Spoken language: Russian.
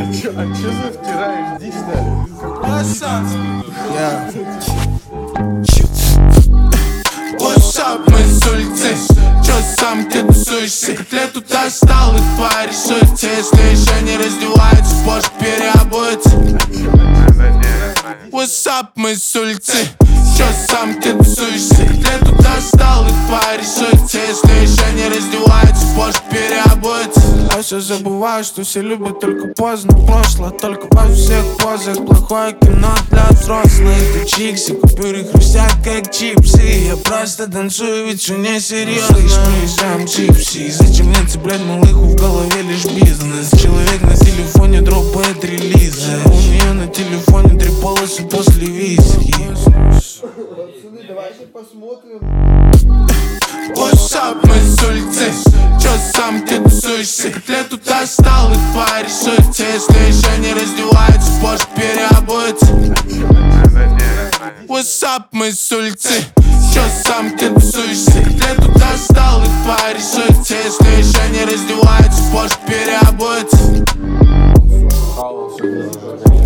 чё завтираешь? Иди сюда. What's up, мы с улицы? Чё сам ты тусуешься? Котлет тут достал и порисуется. Если еще не раздевается, позже переобуется. What's up, мы с улицы? Чё сам ты тусуешься? Котлет тут достал и порисуется. Если еще не раздевается, позже переобуется. Я все забываю, что все любят только поздно прошлое. Только во всех позах плохое кино для взрослых. Это чикси, купюры хрустят как чипсы. Я просто танцую, ведь все не серьезно. Мы сам чипси. Зачем мне цеплять малыху, в голове лишь бизнес. Человек на телефоне дропает релизы. У нее на телефоне 3 полосы после виски. Давайте посмотрим. What's up, мы с улицы? Чё сам ты тусуешься? Котлет тут достал и порисуется. Если еще не раздевается, позже переобуется. What's up, мы с улицы? Чё сам ты тусуешься? Котлет тут достал и порисуется. Если еще не раздевается, позже переобуется.